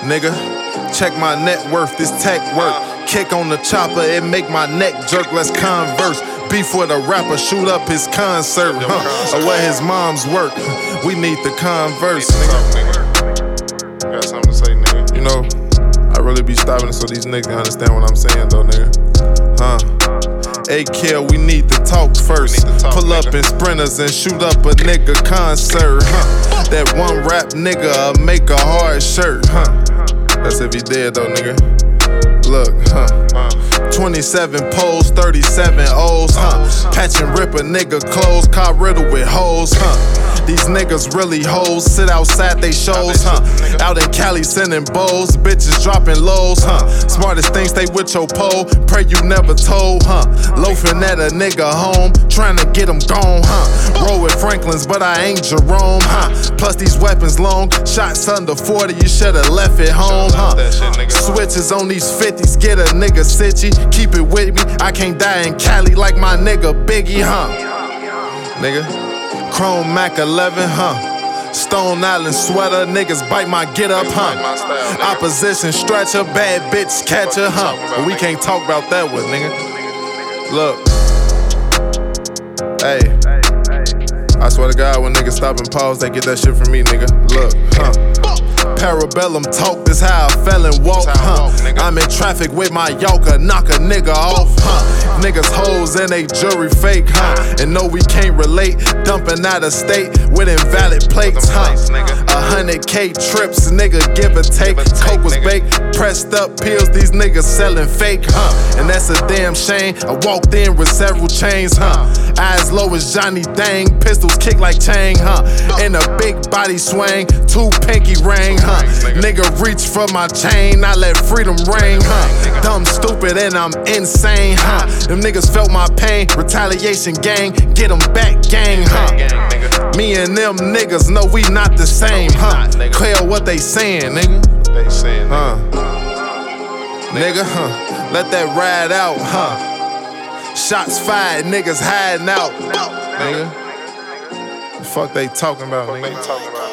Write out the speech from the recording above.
nigga. Check my net worth, this tech work. Kick on the chopper, it make my neck jerk, let's converse. Beef with a rapper, shoot up his concert, or where his mom's work. We need to converse, nigga. Got something to say, nigga. You know, I really be stopping so these niggas can understand what I'm saying, though, nigga. Hey, Kill, we need to talk first. Pull up in sprinters and shoot up a nigga concert, That one rap nigga make a hard shirt, That's if he dead, though, nigga. Look, 27 poles, 37 O's, Patch and rip a nigga clothes, car riddled with hoes, These niggas really hoes, sit outside they shows, Out in Cali sending bowls, bitches dropping lows, Smartest things stay with your pole, pray you never told, Loafing at a nigga home, trying to get him gone, Roll with Franklin's, but I ain't Jerome, Plus these weapons long, shots under 40, you should've left it home, Switches on these 50s, get a nigga sitchy, keep it with me, I can't die in Cali like my nigga Biggie, Nigga, Chrome Mac 11, Stone Island sweater, niggas bite my get up, Opposition stretcher, bad bitch catcher, But we can't talk about that one, nigga. Look, hey, I swear to God, when niggas stop and pause, they get that shit from me, nigga. Look, Parabellum talk, this how a felon walk, I'm in traffic with my yoker, knock a nigga off, Niggas hoes and they jury fake, And no, we can't relate, dumping out of state with invalid plates, 100K trips, nigga, give or take. Coke was baked, pressed up pills, these niggas selling fake, And that's a damn shame, I walked in with several chains, Eyes low as Johnny Dang, pistols kick like Chang, In a big body swing, 2 pinky ring, Nigga reach for my chain, I let freedom ring, Dumb, stupid, and I'm insane, Them niggas felt my pain, retaliation gang, get them back gang, Me and them niggas know we not the same, Clear what they saying, nigga. They saying, Nigga, let that ride out, Shots fired, niggas hiding out, nigga. The fuck they talking about, nigga?